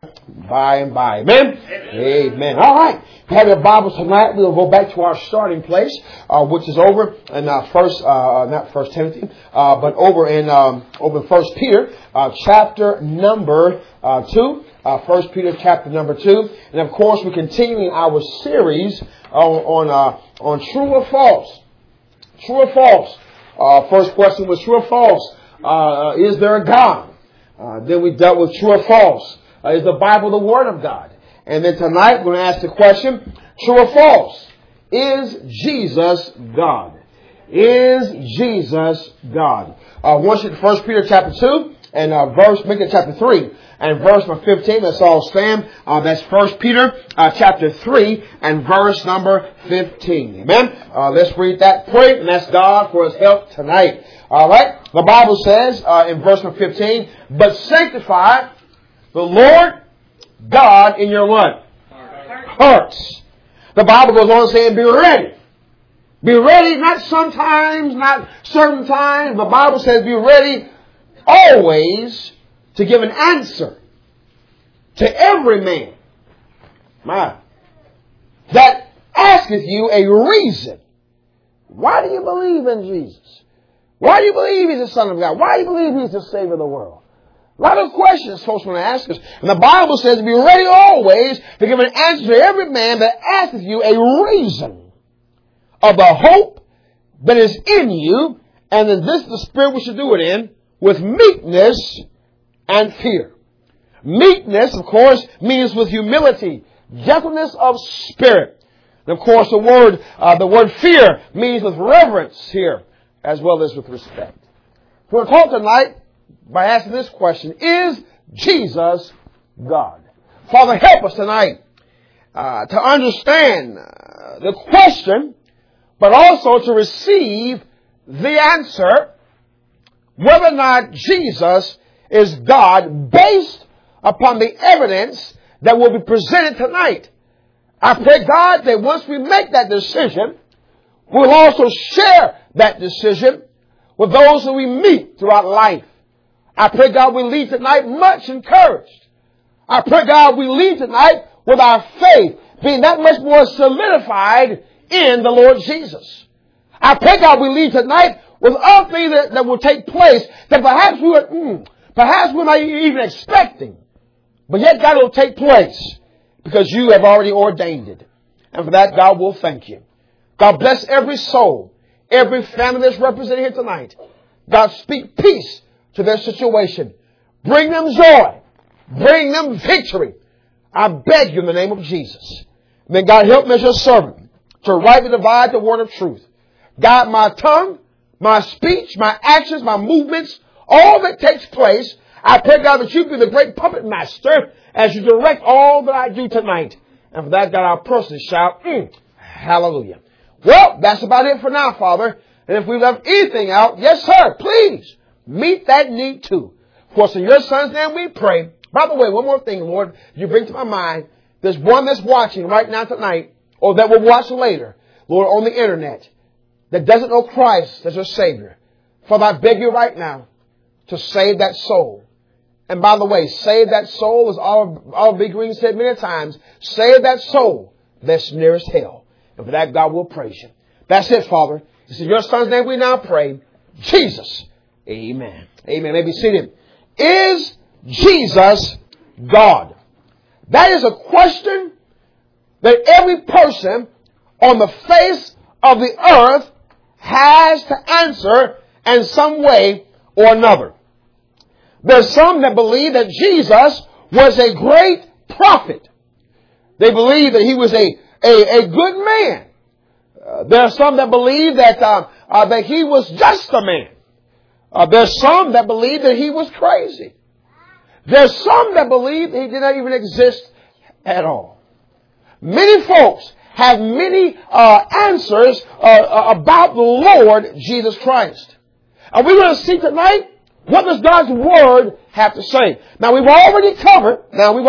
by and by. Amen? Amen. All right. If you have your Bibles tonight, we'll go back to our starting place, which is over in not First Timothy, but over in 1 Peter, chapter number 2. 1 Peter chapter number 2. And of course, we're continuing our series on true or false. True or false? First question was true or false? Is there a God? Then we dealt with true or false. Is the Bible the Word of God? And then tonight we're going to ask the question, true or false? Is Jesus God? Is Jesus God? Once in 1 Peter chapter 2 and make it chapter 3 and verse number 15. Let's all stand. That's 1 Peter chapter 3 and verse number 15. Amen. Let's read that, pray, and ask God for His help tonight. All right. The Bible says in verse number 15, but sanctify the Lord God in your what? Hearts. The Bible goes on saying, be ready. Be ready, not sometimes, not certain times. The Bible says be ready always to give an answer to every man that asketh you a reason. Why do you believe in Jesus? Why do you believe He's the Son of God? Why do you believe He's the Savior of the world? A lot of questions folks want to ask us. And the Bible says, be ready always to give an answer to every man that asketh you a reason of the hope that is in you. And in this the Spirit we should do it in, with meekness and fear. Meekness, of course, means with humility, gentleness of spirit. And of course, the word fear means with reverence here, as well as with respect. We're talking tonight by asking this question, is Jesus God? Father, help us tonight to understand the question, but also to receive the answer, whether or not Jesus is God, based upon the evidence that will be presented tonight. I pray, God, that once we make that decision, we'll also share that decision with those who we meet throughout life. I pray, God, we leave tonight much encouraged. I pray, God, we leave tonight with our faith being that much more solidified in the Lord Jesus. I pray, God, we leave tonight with other things that will take place that perhaps we're not even expecting. But yet, God, it will take place because you have already ordained it. And for that, God, will thank you. God, bless every soul, every family that's represented here tonight. God, speak peace to their situation. Bring them joy. Bring them victory. I beg you in the name of Jesus. May God help me as your servant to rightly divide the word of truth. Guide my tongue, my speech, my actions, my movements, all that takes place. I pray, God, that you be the great puppet master as you direct all that I do tonight. And for that, God, I'll personally shout, hallelujah. Well, that's about it for now, Father. And if we left anything out, yes, sir, please meet that need too. Of course, in your Son's name we pray. By the way, one more thing, Lord, you bring to my mind. There's one that's watching right now tonight, or that will watch later, Lord, on the internet, that doesn't know Christ as your Savior. Father, I beg you right now to save that soul. And by the way, save that soul, as our Big Green said many times, save that soul that's nearest hell. And for that, God will praise you. That's it, Father. It's in your Son's name we now pray. Jesus. Amen. Amen. May be seated. Is Jesus God? That is a question that every person on the face of the earth has to answer in some way or another. There's some that believe that Jesus was a great prophet. They believe that he was a good man. There are some that believe that he was just a man. There's some that believe that he was crazy. There's some that believe he did not even exist at all. Many folks have many answers about the Lord Jesus Christ. And we're going to see tonight, what does God's Word have to say? Now we've already covered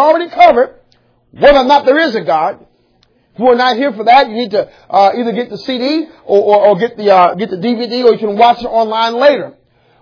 whether or not there is a God. If you are not here for that, you need to either get the CD or get the DVD, or you can watch it online later.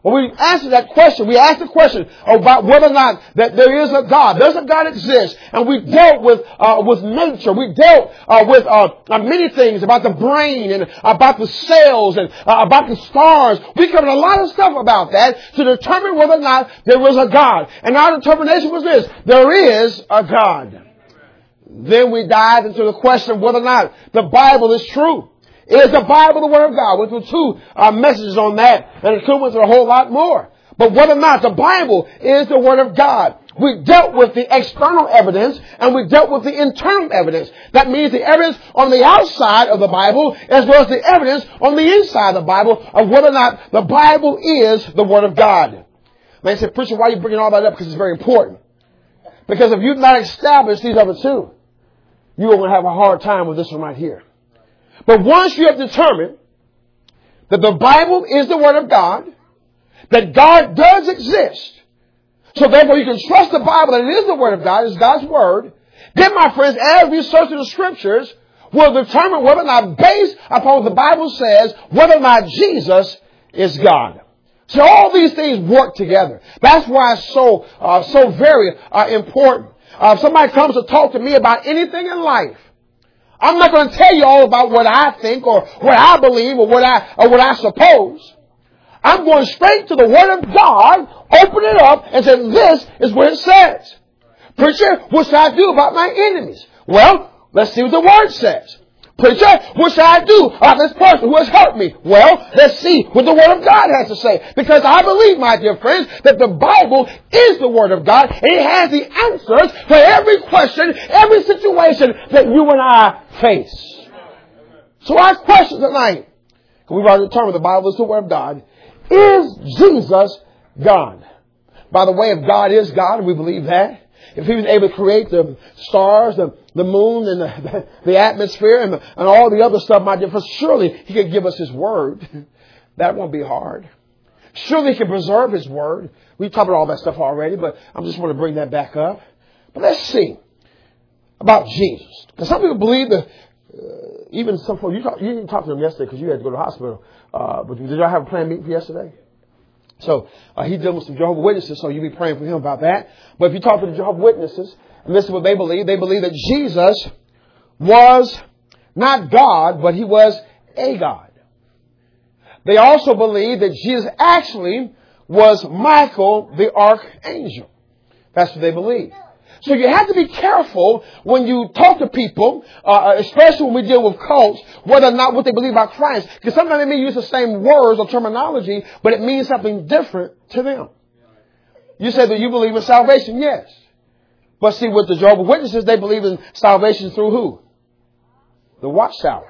When we answer that question, we ask the question about whether or not that there is a God. Does a God exist? And we dealt with nature. We dealt with many things about the brain and about the cells and about the stars. We covered a lot of stuff about that to determine whether or not there was a God. And our determination was this: there is a God. Then we dived into the question of whether or not the Bible is true. Is the Bible the Word of God? We went through 2 messages on that, and it could went through a whole lot more. But whether or not the Bible is the Word of God, we dealt with the external evidence and we dealt with the internal evidence. That means the evidence on the outside of the Bible as well as the evidence on the inside of the Bible of whether or not the Bible is the Word of God. Man said, preacher, why are you bringing all that up? Because it's very important. Because if you've not established these other two, you're going to have a hard time with this one right here. But once you have determined that the Bible is the Word of God, that God does exist, so therefore you can trust the Bible that it is the Word of God, it's God's Word, then my friends, as we search in the Scriptures, we'll determine whether or not, based upon what the Bible says, whether or not Jesus is God. So all these things work together. That's why it's so very important. If somebody comes to talk to me about anything in life, I'm not going to tell you all about what I think or what I believe or what I suppose. I'm going straight to the Word of God, open it up, and say, this is what it says. Preacher, what should I do about my enemies? Well, let's see what the Word says. Preacher, what should I do about this person who has hurt me? Well, let's see what the Word of God has to say. Because I believe, my dear friends, that the Bible is the Word of God. And it has the answers for every question, every situation that you and I face. So our question tonight, we've already determined the Bible is the Word of God. Is Jesus God? By the way, if God is God, and we believe that, if He was able to create the stars, the moon, and the atmosphere, and all the other stuff, my dear friends, surely He could give us His Word. That won't be hard. Surely He can preserve His Word. We've covered all that stuff already, but I just want to bring that back up. But let's see about Jesus. Because some people believe that, even some folks, you didn't talk to them yesterday because you had to go to the hospital. But did y'all have a planned meeting for yesterday? So he's dealing with some Jehovah's Witnesses, so you'll be praying for him about that. But if you talk to the Jehovah's Witnesses, and this is what they believe that Jesus was not God, but He was a God. They also believe that Jesus actually was Michael, the archangel. That's what they believe. So you have to be careful when you talk to people, especially when we deal with cults, whether or not what they believe about Christ. Because sometimes they may use the same words or terminology, but it means something different to them. You say that you believe in salvation, yes. But see, with the Jehovah's Witnesses, they believe in salvation through who? The watchtower.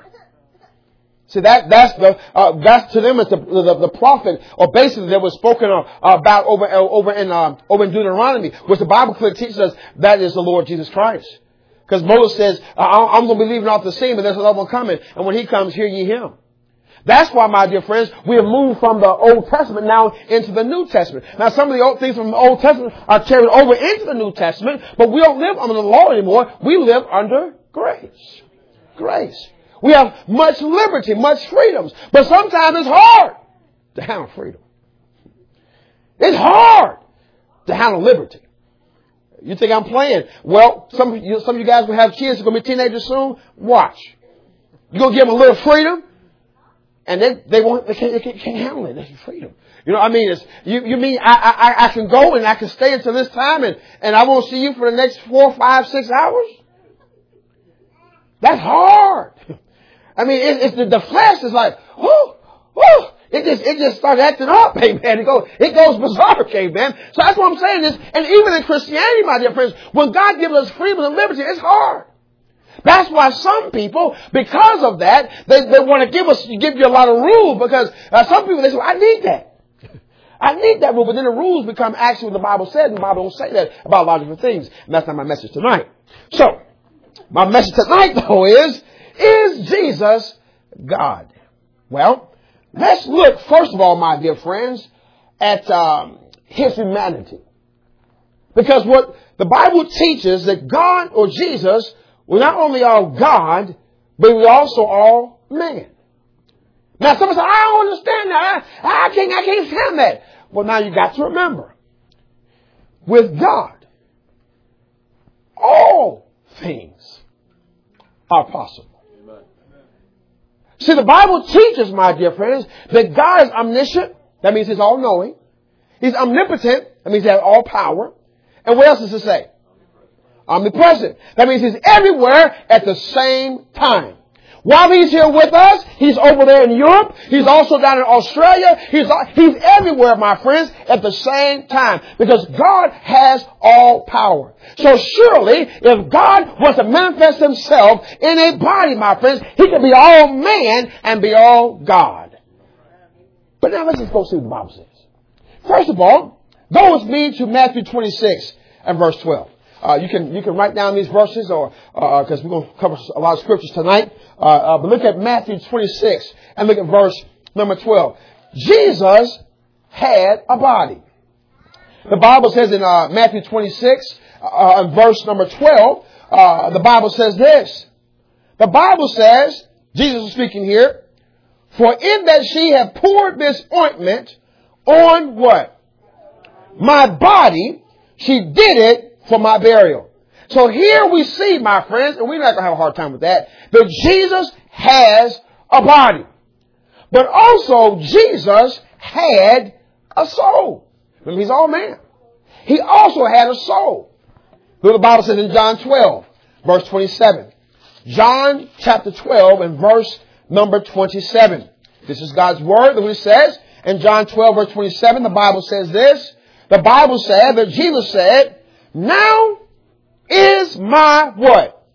See, that's to them it's the prophet, or basically that was spoken about over in Deuteronomy, which the Bible clearly teaches us that is the Lord Jesus Christ. Because Moses says, I'm going to be leaving off the scene, but there's another one coming, and when He comes, hear ye Him. That's why, my dear friends, we have moved from the Old Testament now into the New Testament. Now, some of the old things from the Old Testament are carried over into the New Testament, but we don't live under the law anymore. We live under grace. Grace. We have much liberty, much freedoms. But sometimes it's hard to handle freedom. It's hard to handle liberty. You think I'm playing? Well, some of you guys will have kids who are going to be teenagers soon. Watch. You're going to give them a little freedom, and then they can't handle it. That's freedom. You know what I mean? You mean I can go and I can stay until this time and I won't see you for the next 4, 5, 6 hours? That's hard. I mean, it's the flesh is like, it just starts acting up, amen. It goes berserk, amen. So that's what I'm saying is, and even in Christianity, my dear friends, when God gives us freedom and liberty, it's hard. That's why some people, because of that, they want to give you a lot of rules, because some people, they say, well, I need that. I need that rule, but then the rules become actually what the Bible said, and the Bible don't say that about a lot of different things. And that's not my message tonight. So, my message tonight, though, is Jesus God? Well, let's look, first of all, my dear friends, at His humanity. Because what the Bible teaches that God or Jesus was not only all God, but He was also all man. Now, someone says, I don't understand that. I can't stand that. Well, now you got to remember, with God, all things are possible. See, the Bible teaches, my dear friends, that God is omniscient. That means He's all-knowing. He's omnipotent. That means He has all power. And what else does it say? Omnipresent. That means He's everywhere at the same time. While He's here with us, He's over there in Europe. He's also down in Australia. He's everywhere, my friends, at the same time. Because God has all power. So surely, if God was to manifest Himself in a body, my friends, He could be all man and be all God. But now let's just go see what the Bible says. First of all, go with me to Matthew 26 and verse 12. You can write down these verses, or because we're going to cover a lot of scriptures tonight. But look at Matthew 26 and look at verse number 12. Jesus had a body. The Bible says in Matthew 26 verse number 12, the Bible says this. The Bible says, Jesus is speaking here, for in that she have poured this ointment on what? My body, she did it for my burial. So here we see, my friends, and we're not going to have a hard time with that Jesus has a body. But also, Jesus had a soul. Remember, He's all man. He also had a soul. Look what the Bible says in John 12, verse 27. John chapter 12 and verse number 27. This is God's word. Look what it says. In John 12, verse 27, the Bible says this. The Bible said that Jesus said, now is my what?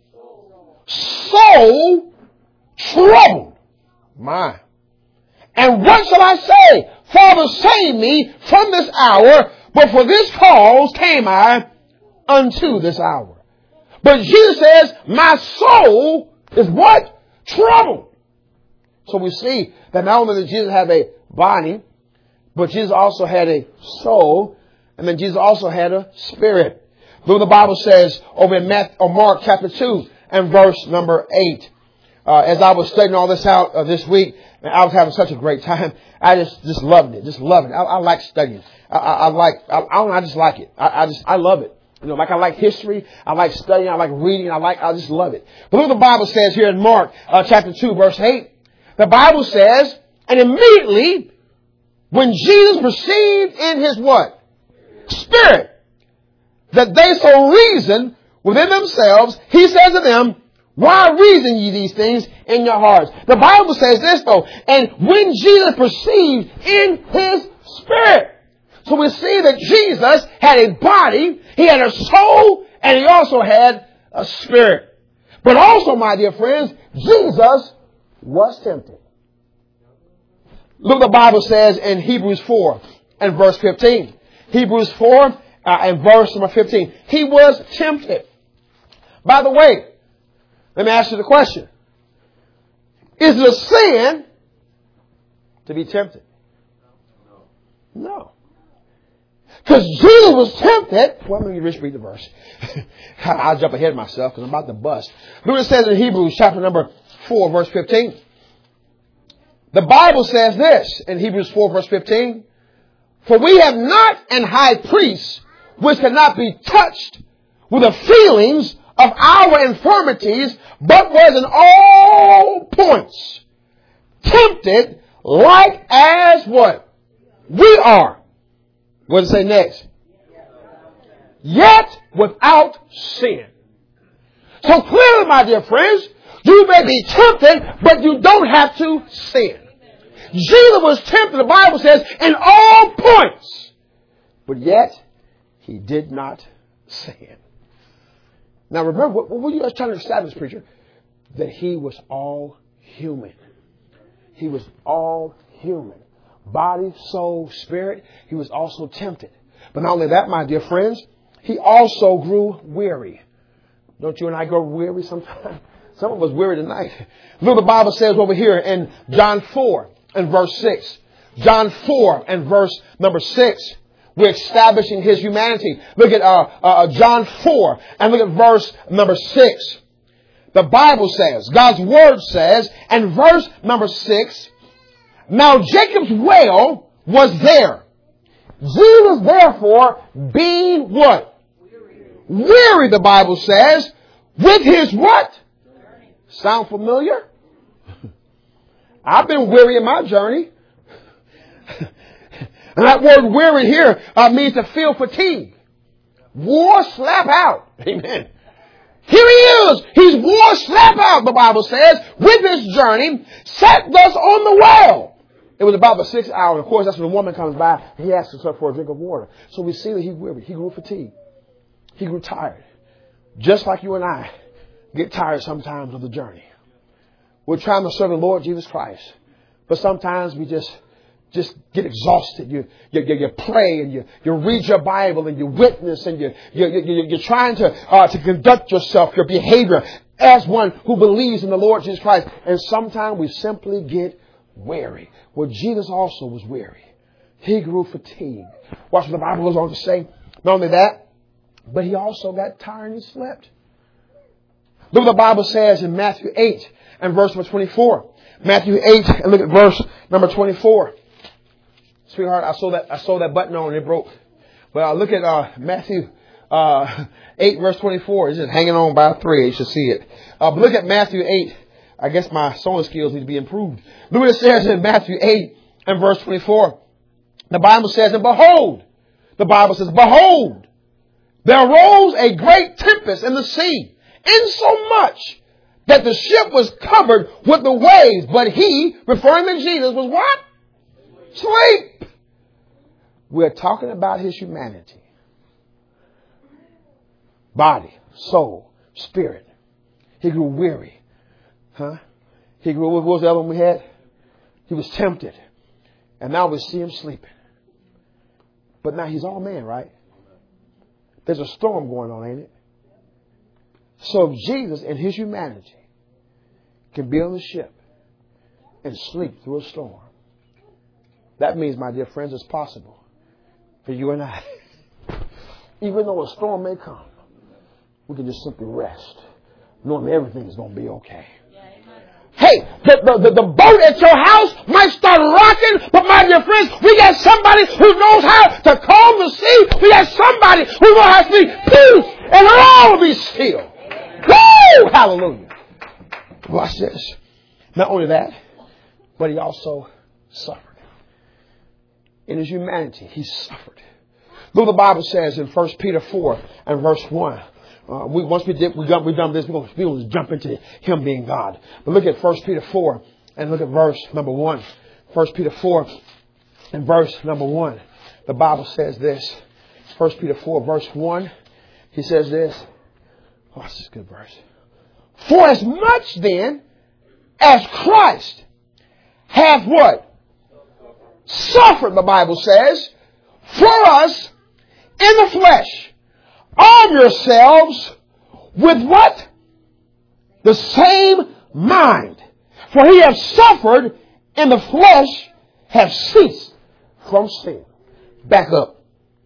Soul troubled. My. And what shall I say? Father, save me from this hour, but for this cause came I unto this hour. But Jesus says, my soul is what? Troubled. So we see that not only did Jesus have a body, but Jesus also had a soul, and then Jesus also had a spirit. Look what the Bible says over in Mark chapter 2 and verse number 8. As I was studying all this out this week, and I was having such a great time. I just loved it. Just loving it. I like studying. I just like it. I love it. You know, like I like history. I like studying. I like reading. I just love it. But look what the Bible says here in Mark chapter 2 verse 8. The Bible says, and immediately when Jesus perceived in His what? Spirit, that they so reason within themselves, He says to them, why reason ye these things in your hearts? The Bible says this though, and when Jesus perceived in His Spirit. So we see that Jesus had a body, He had a soul, and He also had a spirit. But also, my dear friends, Jesus was tempted. Look what the Bible says in Hebrews 4 and verse 15. Hebrews 4 and verse number 15. He was tempted. By the way, let me ask you the question. Is it a sin to be tempted? No. Because Jesus was tempted. Well, let me just read the verse. I'll jump ahead of myself because I'm about to bust. Look what it says in Hebrews chapter number 4 verse 15. The Bible says this in Hebrews 4 verse 15. For we have not an high priest which cannot be touched with the feelings of our infirmities, but was in all points tempted like as what? We are. What does it say next? Yet without sin. So clearly, my dear friends, you may be tempted, but you don't have to sin. Jesus was tempted, the Bible says, in all points. But yet, He did not sin. Now remember, what were you guys trying to establish, preacher? That He was all human. He was all human. Body, soul, spirit. He was also tempted. But not only that, my dear friends, He also grew weary. Don't you and I grow weary sometimes? Some of us weary tonight. Look what the Bible says over here in John 4 and verse 6. John 4 and verse number 6. We're establishing His humanity. Look at John 4 and look at verse number 6. The Bible says, God's Word says, and verse number 6, now Jacob's well was there Jesus, therefore, being what? Weary, the Bible says, with his what? Sound familiar? I've been weary in my journey. And that word weary here means to feel fatigue. Wore slap out. Amen. Here he is. He's wore slap out, the Bible says, with his journey, sat thus on the well. It was about the 6th hour. Of course, that's when the woman comes by and he asks her for a drink of water. So we see that he weary. He grew fatigued. He grew tired. Just like you and I get tired sometimes of the journey. We're trying to serve the Lord Jesus Christ. But sometimes we just get exhausted. You pray and you read your Bible and you witness and you're trying to conduct yourself, your behavior as one who believes in the Lord Jesus Christ. And sometimes we simply get weary. Well, Jesus also was weary. He grew fatigued. Watch what the Bible goes on to say. Not only that, but he also got tired and slept. Look what the Bible says in Matthew 8 and verse number 24. Matthew 8 and look at verse number 24. Sweetheart, I saw that button on and it broke. But look at Matthew 8 verse 24. It's just hanging on by a thread. You should see it. But look at Matthew 8. I guess my sewing skills need to be improved. Look what it says in Matthew 8 and verse 24. The Bible says, and behold, the Bible says, behold, there arose a great tempest in the sea, insomuch that the ship was covered with the waves. But he, referring to Jesus, was what? Sleep. We're talking about his humanity. Body, soul, spirit. He grew weary. He grew, what was the other one we had? He was tempted. And now we see him sleeping. But now he's all man, right? There's a storm going on, ain't it? So if Jesus in his humanity can be on the ship and sleep through a storm, that means, my dear friends, it's possible for you and I. Even though a storm may come, we can just simply rest, knowing everything is going to be okay. Hey, the boat at your house might start rocking, but my dear friends, we got somebody who knows how to calm the sea. We got somebody who knows how to speak peace, and all will be still. Woo! Hallelujah. Watch this. Not only that, but he also suffered. In his humanity, he suffered. Look what the Bible says in 1 Peter 4 and verse 1. Once we've done this, we're going to jump into him being God. But look at 1 Peter 4 and look at verse number 1. 1 Peter 4 and verse number 1. The Bible says this. 1 Peter 4 verse 1. He says this. Oh, this is a good verse. For as much then as Christ hath what? Suffered, the Bible says, for us in the flesh. Arm yourselves with what? The same mind. For he has suffered in the flesh, have ceased from sin. Back up.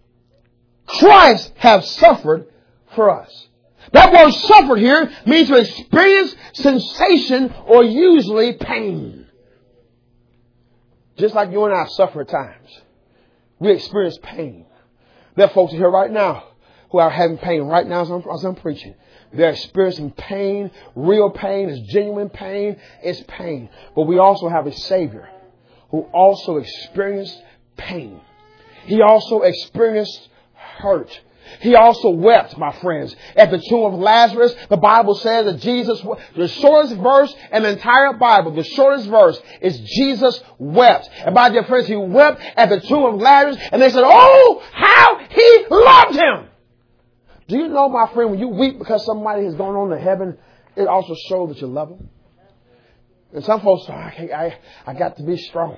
Christ has suffered for us. That word suffered here means to experience sensation or usually pain. Just like you and I suffer at times. We experience pain. There are folks here right now who are having pain right now as I'm preaching. They're experiencing pain. Real pain is genuine pain. It's pain. But we also have a Savior who also experienced pain. He also experienced hurt. He also wept, my friends. At the tomb of Lazarus, the Bible says that Jesus, the shortest verse in the entire Bible, the shortest verse is Jesus wept. And my dear friends, he wept at the tomb of Lazarus, and they said, oh, how he loved him. Do you know, my friend, when you weep because somebody has gone on to heaven, it also shows that you love them. And some folks say, I got to be strong.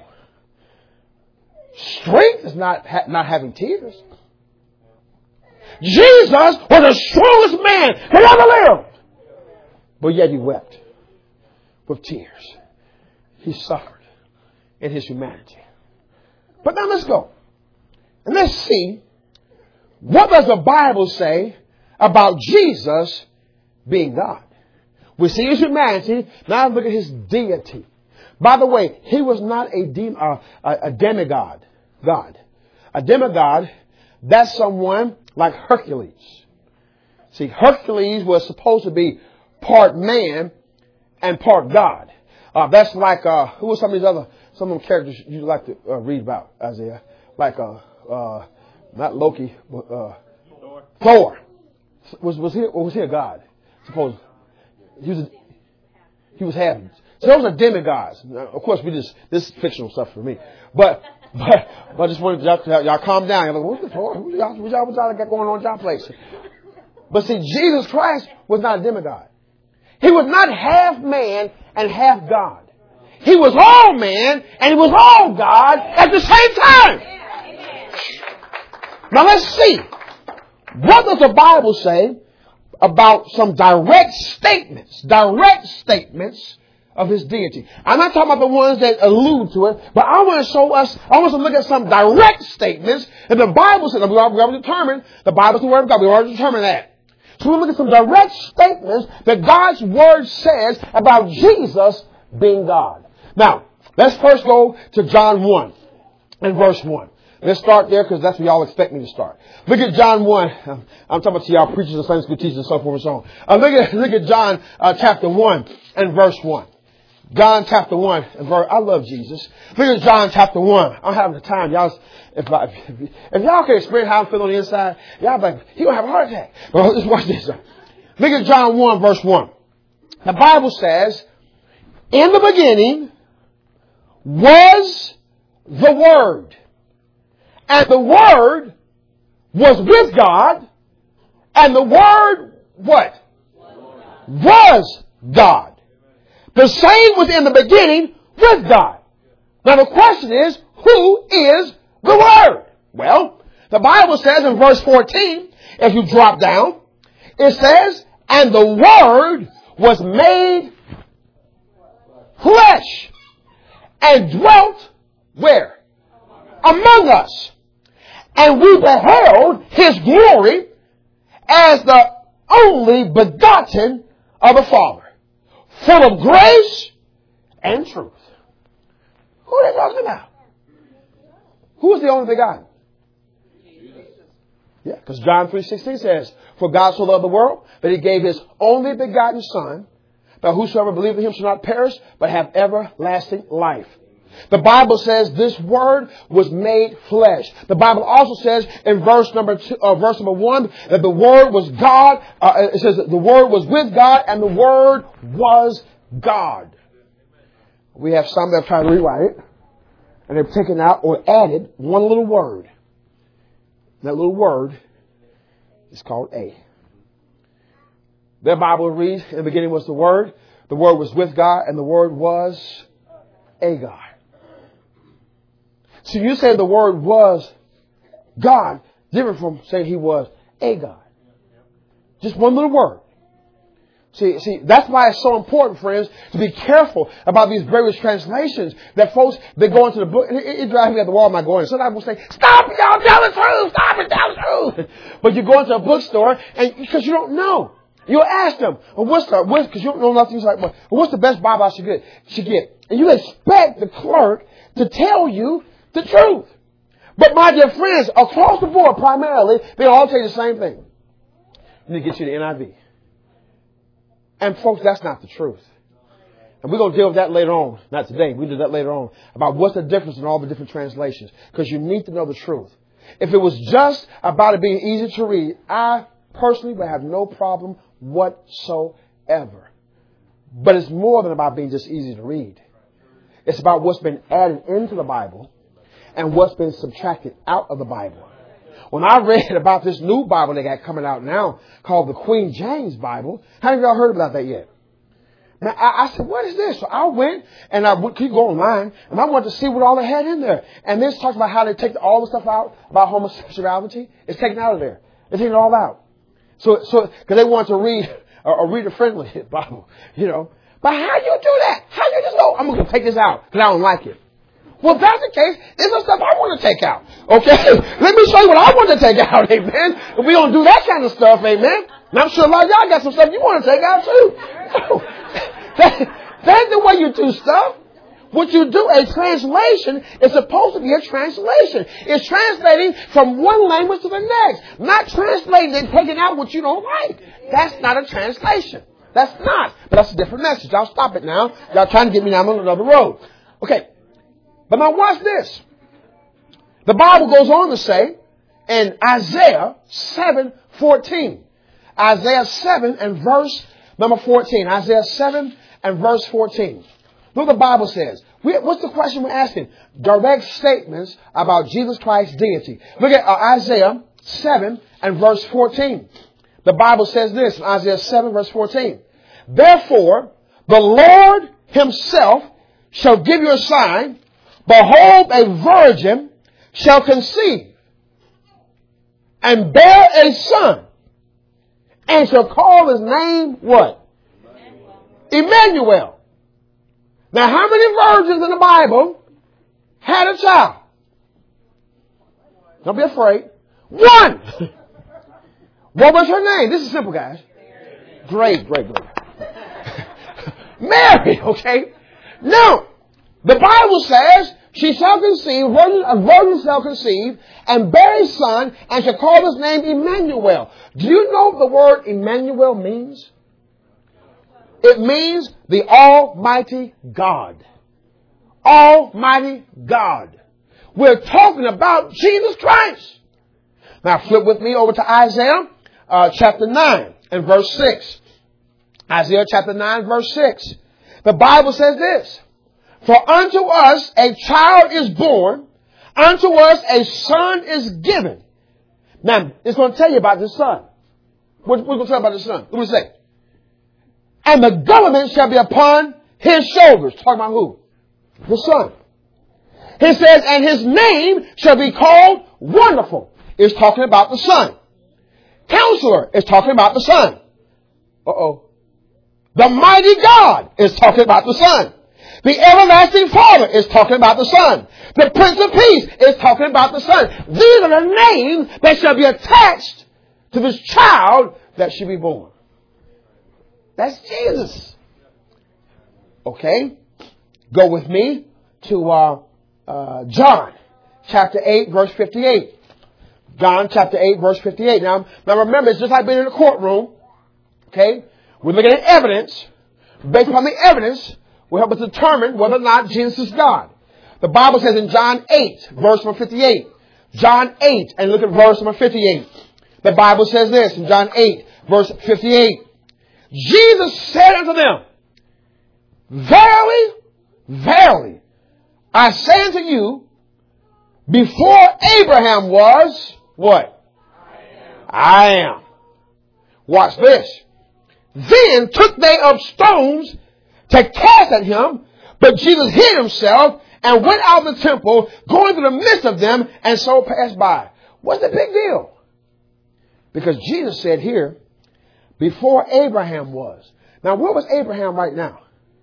Strength is not having tears. Jesus was the strongest man that ever lived. But yet he wept with tears. He suffered in his humanity. But now let's go. And let's see, what does the Bible say about Jesus being God? We see his humanity. Now look at his deity. By the way, he was not a demigod. God. A demigod, that's someone like Hercules. See, Hercules was supposed to be part man and part God. That's like, who are some of them characters you like to read about, Isaiah? Like, not Loki, but, Thor. Was he a god? Suppose he was heaven. So those are demigods. Now, of course, this is fictional stuff for me. But I just wanted y'all calm down. You're like, what's the Thor? What y'all got going on at y'all place? But see, Jesus Christ was not a demigod. He was not half man and half God. He was all man and he was all God at the same time. Now let's see. What does the Bible say about some direct statements of his deity? I'm not talking about the ones that allude to it, but I want to look at some direct statements that the Bible says. We already determined the Bible is the Word of God. We already determined that. So we'll look at some direct statements that God's Word says about Jesus being God. Now, let's first go to John 1 and verse 1. Let's start there because that's where y'all expect me to start. Look at John 1. I'm talking about to y'all preachers and Sunday school teachers and so forth and so on. Look at John chapter 1 and verse 1. John chapter 1 and verse. I love Jesus. Look at John chapter 1. I don't have the time. Y'all, if y'all can experience how I feel on the inside, y'all be like, he gonna have a heart attack. But let's watch this. Look at John 1 verse 1. The Bible says, in the beginning was the Word. And the Word was with God. And the Word, what? Was God. The same was in the beginning with God. Now the question is, who is the Word? Well, the Bible says in verse 14, if you drop down, it says, and the Word was made flesh and dwelt where? Among us. And we beheld his glory as the only begotten of the Father, full of grace and truth. Who are they talking about? Who is the only begotten? Yeah, because John 3:16 says, for God so loved the world that he gave his only begotten Son, that whosoever believes in him shall not perish, but have everlasting life. The Bible says this Word was made flesh. The Bible also says in verse number 1 that the Word was God. It says that the Word was with God and the Word was God. We have some that have tried to rewrite it and they've taken out or added one little word. That little word is called a. Their Bible reads, in the beginning was the Word was with God, and the Word was a God. So you say the Word was God, different from saying he was a God. Just one little word. See, that's why it's so important, friends, to be careful about these various translations that folks, they go into the book, and it drives me at the wall, I'm going. Sometimes we'll say, stop it, y'all, tell the truth, stop it, tell the truth. But you go into a bookstore, and because you don't know. You'll ask them, because you don't know nothing. It's like, well, what's the best Bible I should get? And you expect the clerk to tell you the truth. But my dear friends, across the board, primarily, they all tell you the same thing. We need to get you the NIV. And folks, that's not the truth. And we're going to deal with that later on. Not today. We'll do that later on. About what's the difference in all the different translations. Because you need to know the truth. If it was just about it being easy to read, I personally would have no problem whatsoever. But it's more than about being just easy to read. It's about what's been added into the Bible and what's been subtracted out of the Bible. When I read about this new Bible they got coming out now called the Queen James Bible, how many of y'all heard about that yet? Now, I said, what is this? So I went and I could go online and I wanted to see what all they had in there. And this talks about how they take all the stuff out about homosexuality. It's taken out of there. They take it all out. So, because they want to read a reader-friendly Bible, you know. But how you do that? How you just go, I'm going to take this out because I don't like it. Well, if that's the case, there's some stuff I want to take out. Okay? Let me show you what I want to take out, amen. If we don't do that kind of stuff, amen. And I'm sure a lot of y'all got some stuff you want to take out too. So, that's the way you do stuff. What you do, a translation is supposed to be a translation. It's translating from one language to the next. Not translating and taking out what you don't like. That's not a translation. That's not. But that's a different message. I'll stop it now. Y'all trying to get me down on another road. Okay. But now watch this. The Bible goes on to say in Isaiah 7:14. Isaiah 7 and verse number 14. Isaiah 7 and verse 14. Look what the Bible says. What's the question we're asking? Direct statements about Jesus Christ's deity. Look at Isaiah 7 and verse 14. The Bible says this in Isaiah 7 verse 14. Therefore, the Lord himself shall give you a sign. Behold, a virgin shall conceive and bear a son and shall call his name what? Emmanuel. Now, how many virgins in the Bible had a child? Don't be afraid. One. What was her name? This is simple, guys. Great. Mary, okay? Now, the Bible says she shall conceive, a virgin shall conceive, and bear a son, and shall call his name Emmanuel. Do you know what the word Emmanuel means? It means the Almighty God. Almighty God. We're talking about Jesus Christ. Now flip with me over to Isaiah chapter 9 and verse 6. Isaiah chapter 9 verse 6. The Bible says this. For unto us a child is born, unto us a son is given. Now, it's going to tell you about the son. What's going to tell you about the son? What does it say? And the government shall be upon his shoulders. Talking about who? The son. He says, and his name shall be called Wonderful. It's talking about the son. Counselor is talking about the son. The Mighty God is talking about the son. The Everlasting Father is talking about the Son. The Prince of Peace is talking about the Son. These are the names that shall be attached to this child that should be born. That's Jesus. Okay. Go with me to John chapter 8 verse 58. John chapter 8 verse 58. Now remember, it's just like being in a courtroom. Okay. We're looking at evidence. Based upon the evidence, will help us determine whether or not Jesus is God. The Bible says in John 8, verse number 58. John 8, and look at verse number 58. The Bible says this in John 8, verse 58. Jesus said unto them, Verily, verily, I say unto you, before Abraham was, what? I am. Watch this. Then took they up stones to cast at him, but Jesus hid himself and went out of the temple, going through the midst of them, and so passed by. What's the big deal? Because Jesus said here, before Abraham was. Now, where was Abraham right now?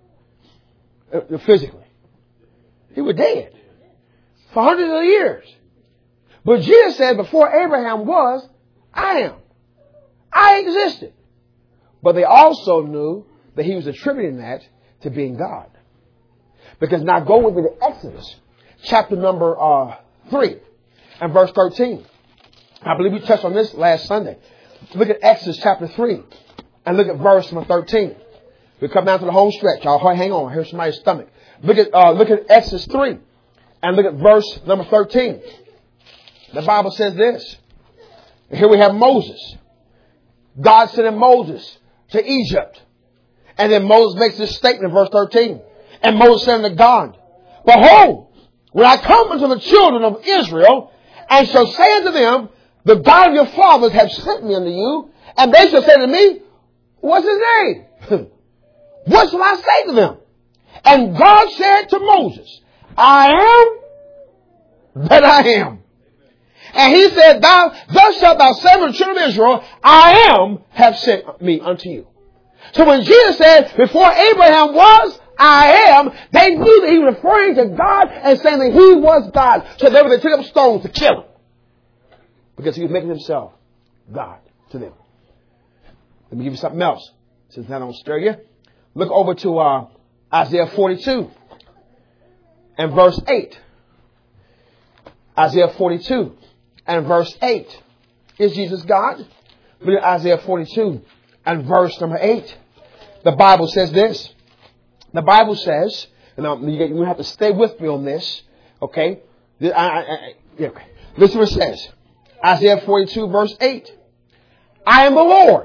Physically. He was dead for hundreds of years. But Jesus said, before Abraham was, I am. I existed. But they also knew that he was attributing that to being God. Because now go with me to Exodus, chapter number 3 and verse 13. I believe we touched on this last Sunday. Look at Exodus chapter 3 and look at verse number 13. We come down to the home stretch. Y'all hang on. Here's somebody's stomach. Look at Exodus 3 and look at verse number 13. The Bible says this. Here we have Moses. God sending Moses to Egypt. And then Moses makes this statement in verse 13. And Moses said unto God, Behold, when I come unto the children of Israel, and shall say unto them, The God of your fathers hath sent me unto you, and they shall say to me, What's his name? What shall I say to them? And God said to Moses, I am that I am. And he said, Thus shalt thou say unto the children of Israel, I am have sent me unto you. So when Jesus said, before Abraham was, I am, they knew that he was referring to God and saying that he was God. So they took up stones to kill him. Because he was making himself God to them. Let me give you something else. Since that don't stir you. Look over to Isaiah 42. and verse 8. Isaiah 42 and verse 8. Is Jesus God? Look at Isaiah 42 and verse number 8. The Bible says this. The Bible says, and you have to stay with me on this, okay? Listen what it says. Isaiah 42 verse 8. I am the Lord.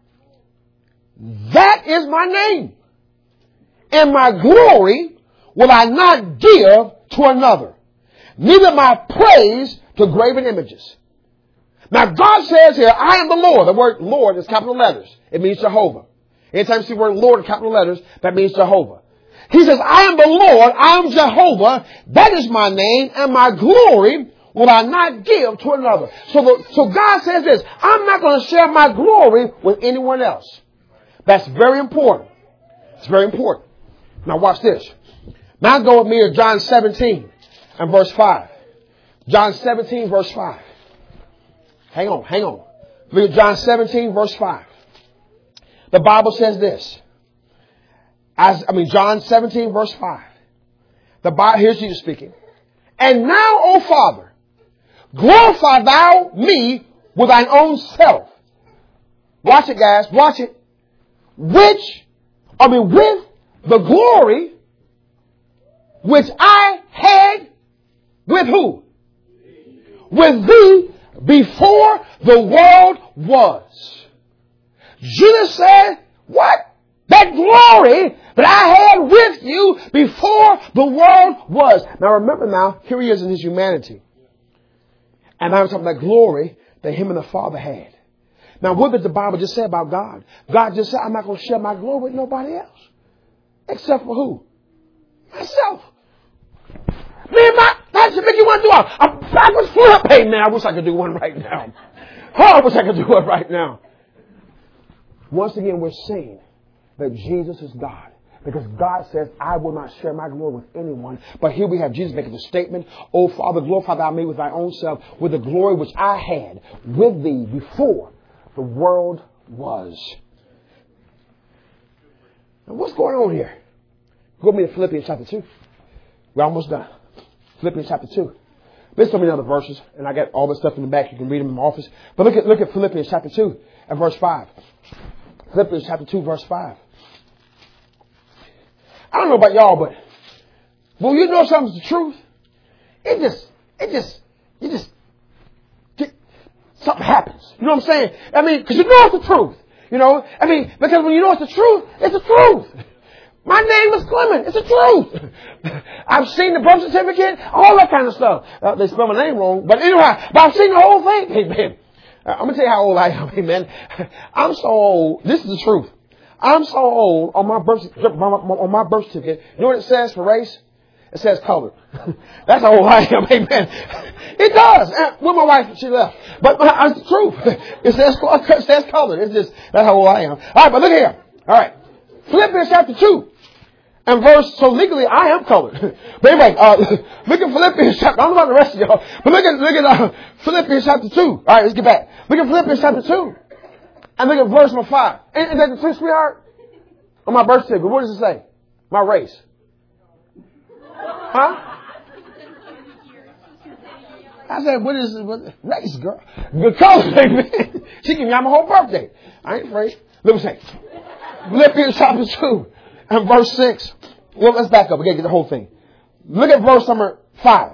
That is my name. And my glory will I not give to another. Neither my praise to graven images. Now God says here, I am the Lord. The word Lord is capital letters. It means Jehovah. Anytime you see the word Lord in capital letters, that means Jehovah. He says, I am the Lord, I am Jehovah. That is my name, and my glory will I not give to another. So God says this, I'm not going to share my glory with anyone else. That's very important. It's very important. Now watch this. Now go with me to John 17 and verse 5. John 17 verse 5. Hang on. Look at John 17 verse 5. The Bible says this. John 17 verse 5. Here's Jesus speaking. And now, O Father, glorify thou me with thine own self. Watch it, guys. Watch it. With the glory which I had with who? With thee before the world was. Jesus said, what? That glory that I had with you before the world was. Now remember here he is in his humanity. And I'm talking about glory that him and the Father had. Now what did the Bible just say about God? God just said, I'm not going to share my glory with nobody else. Except for who? Myself. Man, that should make you want to do a backwards flip. Hey man, I wish I could do one right now. Oh, I wish I could do it right now. Once again, we're saying that Jesus is God. Because God says, I will not share my glory with anyone. But here we have Jesus making the statement, O Father, glorify thou me with thy own self, with the glory which I had with thee before the world was. Now what's going on here? Go with me to Philippians chapter 2. We're almost done. Philippians chapter 2. There's so many other verses, and I got all this stuff in the back. You can read them in my office. But look at Philippians chapter 2 and verse 5. Philippians chapter 2 verse 5. I don't know about y'all, but when you know something's the truth, something happens. You know what I'm saying? Because you know it's the truth. Because when you know it's the truth, it's the truth. My name is Clement. It's the truth. I've seen the birth certificate, all that kind of stuff. They spell my name wrong, but anyway, I've seen the whole thing. Amen. I'm going to tell you how old I am. Amen. I'm so old. This is the truth. I'm so old on my birth certificate. You know what it says for race? It says colored. That's how old I am. Amen. It does. With my wife, she left. But it's the truth. It says colored. That's how old I am. All right, but look here. All right. Philippians chapter 2 and verse, so legally I am colored. But anyway, look at Philippians chapter, I don't know about the rest of y'all, but look at Philippians chapter 2. All right, let's get back. Look at Philippians chapter 2 and look at verse number 5. Is that the truth, sweetheart? On my birth certificate, what does it say? My race. Huh? I said, what race, girl? Good color, baby. She can have my whole birthday. I ain't afraid. Let me say. Philippians chapter 2 and verse 6. Well, let's back up. We got to get the whole thing. Look at verse number 5.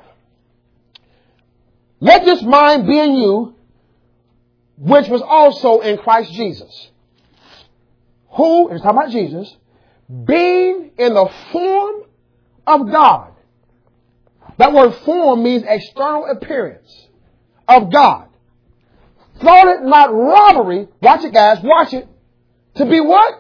Let this mind be in you, which was also in Christ Jesus. Who, and it's talking about Jesus, being in the form of God. That word form means external appearance of God. Thought it not robbery, watch it guys, watch it, to be what?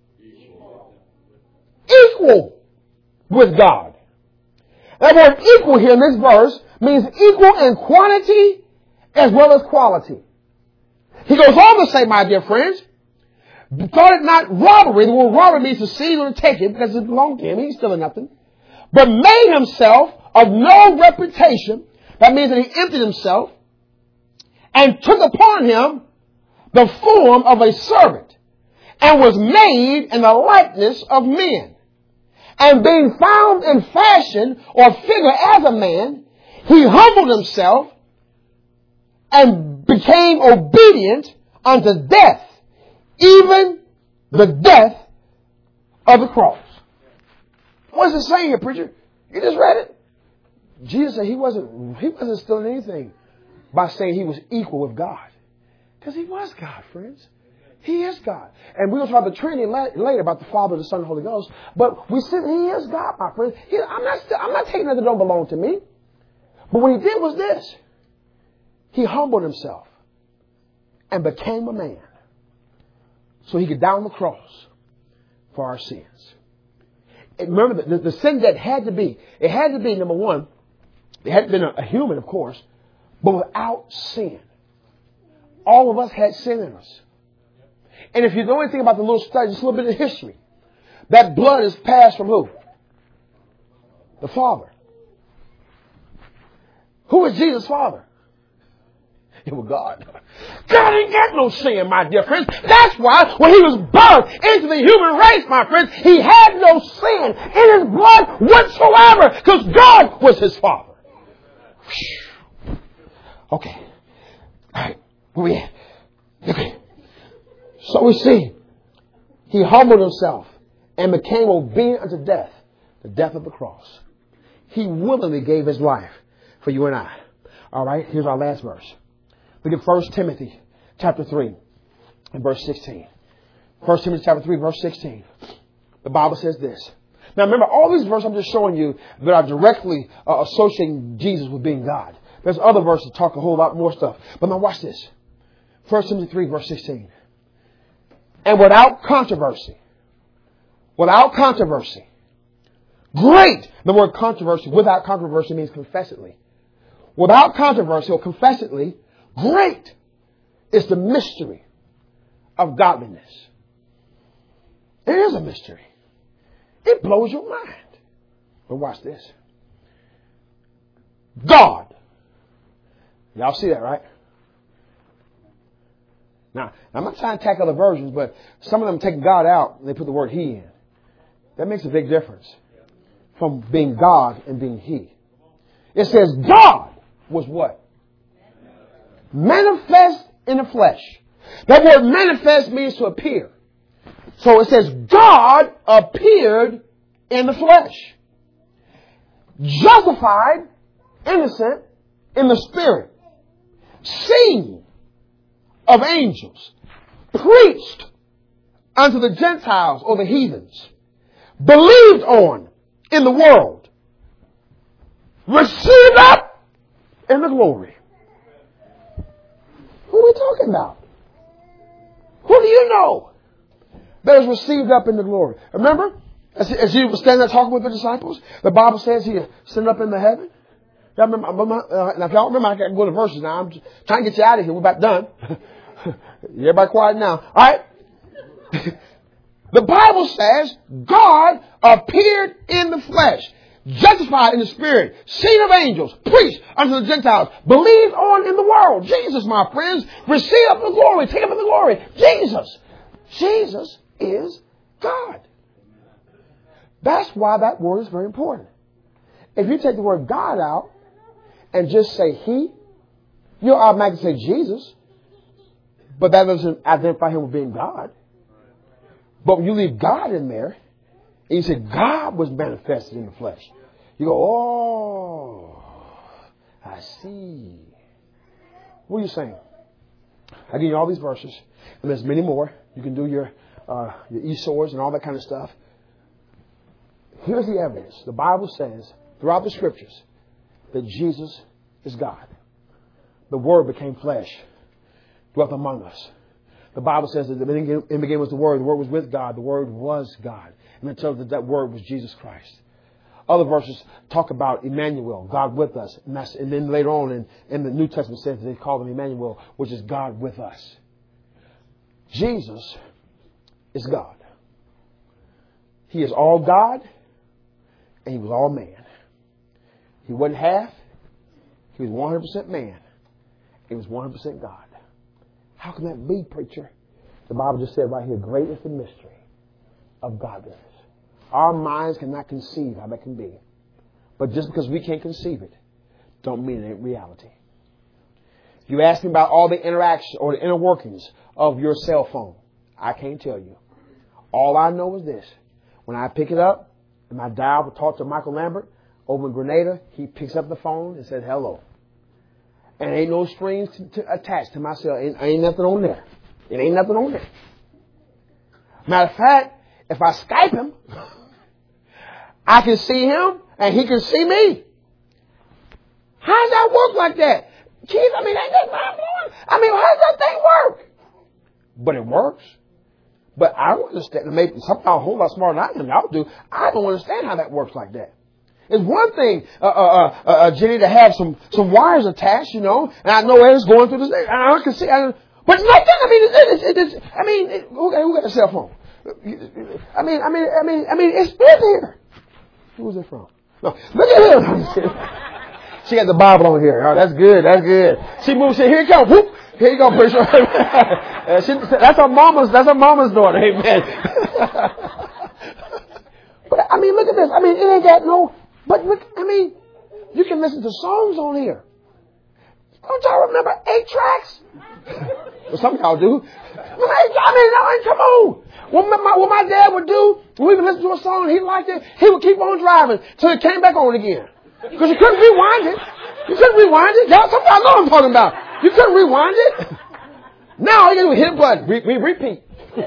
Equal with God. That word equal here in this verse means equal in quantity as well as quality. He goes on to say, my dear friends, thought it not robbery. The word robbery means to steal or to take it because it belonged to him. He's stealing nothing. But made himself of no reputation. That means that he emptied himself and took upon him the form of a servant and was made in the likeness of men. And being found in fashion or figure as a man, he humbled himself and became obedient unto death, even the death of the cross. What's it saying here, preacher? You just read it. Jesus said he wasn't stealing anything by saying he was equal with God. Because he was God, friends. He is God. And we'll talk about the Trinity later about the Father, the Son, and the Holy Ghost. But we said he is God, my friends. I'm not taking that that don't belong to me. But what he did was this. He humbled himself and became a man so he could die on the cross for our sins. And remember, the sin that had to be, number one, it had been a human, of course, but without sin. All of us had sin in us. And if you know anything about the little study, just a little bit of history, that blood is passed from who? The Father. Who is Jesus' Father? It was God. God ain't got no sin, my dear friends. That's why when he was birthed into the human race, my friends, he had no sin in his blood whatsoever because God was his Father. Okay. All right. Where we at? Okay. So we see he humbled himself and became obedient unto death, the death of the cross. He willingly gave his life for you and I. All right. Here's our last verse. Look at 1 Timothy chapter 3 and verse 16. 1 Timothy chapter 3 verse 16. The Bible says this. Now remember, all these verses I'm just showing you that are directly associating Jesus with being God. There's other verses that talk a whole lot more stuff. But now watch this. 1 Timothy 3 verse 16. And without controversy. Great. The word controversy, without controversy means confessedly. Without controversy or confessedly, great is the mystery of godliness. It is a mystery. It blows your mind. But watch this. God. Y'all see that, right? Now, I'm not trying to attack other versions, but some of them take God out and they put the word he in. That makes a big difference from being God and being he. It says God was what? Manifest in the flesh. That word manifest means to appear. So it says God appeared in the flesh. Justified, innocent, in the spirit. Seen of angels. Preached unto the Gentiles or the heathens. Believed on in the world. Received up in the glory. Who are we talking about? Who do you know that is received up in the glory? Remember, as he was standing there talking with the disciples, the Bible says he ascended up into heaven. Y'all remember, now if y'all remember, I can go to verses now. I'm trying to get you out of here. We're about done. Everybody quiet now. All right. The Bible says God appeared in the flesh. Justified in the spirit, seen of angels, preached unto the Gentiles, believed on in the world. Jesus, my friends, receive up the glory, take up the glory. Jesus is God. That's why that word is very important. If you take the word God out and just say he, you'll automatically say Jesus, but that doesn't identify him with being God. But when you leave God in there, and you say God was manifested in the flesh, you go, oh, I see. What are you saying? I give you all these verses, and there's many more. You can do your e-swords and all that kind of stuff. Here's the evidence. The Bible says throughout the scriptures that Jesus is God. The Word became flesh, dwelt among us. The Bible says that in the beginning was the Word was with God, the Word was God. And it tells us that Word was Jesus Christ. Other verses talk about Emmanuel, God with us. And then later on in the New Testament says that they call him Emmanuel, which is God with us. Jesus is God. He is all God and he was all man. He wasn't half. He was 100% man. He was 100% God. How can that be, preacher? The Bible just said right here, great is the mystery of godliness. Our minds cannot conceive how that can be. But just because we can't conceive it, don't mean it ain't reality. You ask me about all the interaction or the inner workings of your cell phone. I can't tell you. All I know is this. When I pick it up and I dial to talk to Michael Lambert over in Grenada, he picks up the phone and says hello. And ain't no strings attached to my cell. Ain't nothing on there. It ain't nothing on there. Matter of fact, if I Skype him, I can see him and he can see me. How does that work like that? Keith, I mean, ain't that mind blowing? I mean, how does that thing work? But it works. But I don't understand. Maybe some of y'all a whole lot smarter than I am. Y'all do. I don't understand how that works like that. It's one thing, Jenny, to have some wires attached, you know, and I know it's going through this. And I can see, but nothing. I mean, who got a cell phone? I mean, it's been here. Who's it from? No, look at him. She got the Bible on here. Oh, that's good. That's good. She moves. Here it comes. Whoop. Here you go, preacher. That's our mama's daughter. Amen. But I mean, look at this. I mean, it ain't got no. But look, I mean, you can listen to songs on here. Don't y'all remember 8 tracks? Well, some of y'all do. I mean, come on. What my dad would do when we would listen to a song and he liked it, he would keep on driving till it came back on again. Because you couldn't rewind it. Y'all, some of y'all know what I'm talking about. You couldn't rewind it. Now all you do is hit a button. Repeat.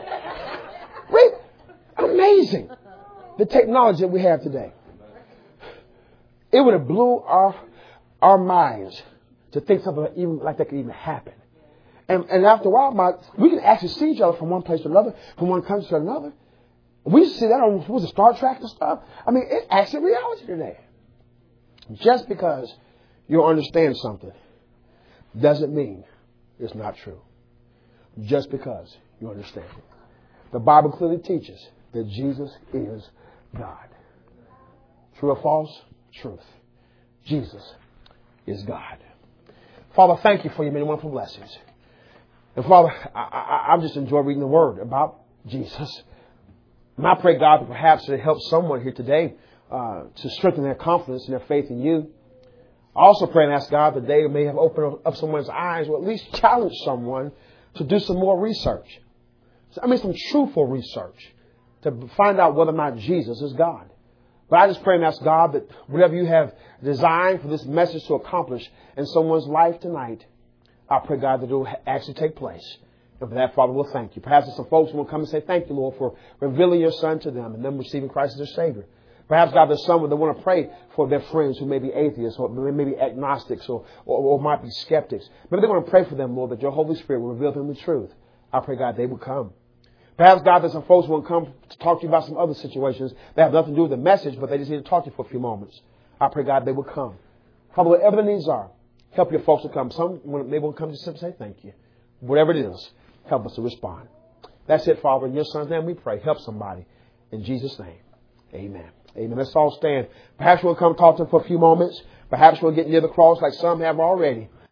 Amazing. The technology that we have today. It would have blew our minds to think something even like that could even happen. And after a while, we can actually see each other from one place to another, from one country to another. We used to see that on was it Star Trek and stuff. I mean, it's actually reality today. Just because you understand something doesn't mean it's not true. Just because you understand it. The Bible clearly teaches that Jesus is God. True or false? Truth. Jesus is God. Father, thank you for your many wonderful blessings. And Father, I just enjoy reading the Word about Jesus. And I pray, God, that perhaps it helps someone here today to strengthen their confidence and their faith in you. I also pray and ask God that they may have opened up someone's eyes or at least challenge someone to do some more research. I mean, some truthful research to find out whether or not Jesus is God. But I just pray and ask God that whatever you have designed for this message to accomplish in someone's life tonight, I pray, God, that it will actually take place. And for that, Father, we'll thank you. Perhaps there's some folks who will come and say, thank you, Lord, for revealing your Son to them and them receiving Christ as their Savior. Perhaps, God, there's some that want to pray for their friends who may be atheists or maybe agnostics or might be skeptics. Maybe they want to pray for them, Lord, that your Holy Spirit will reveal to them the truth. I pray, God, they will come. Perhaps, God, there's some folks who want to come to talk to you about some other situations that have nothing to do with the message, but they just need to talk to you for a few moments. I pray, God, they will come. Father, whatever the needs are, help your folks to come. Some maybe will come to simply say thank you. Whatever it is, help us to respond. That's it, Father. In your Son's name we pray. Help somebody. In Jesus' name, amen. Amen. Let's all stand. Perhaps we'll come talk to them for a few moments. Perhaps we'll get near the cross like some have already.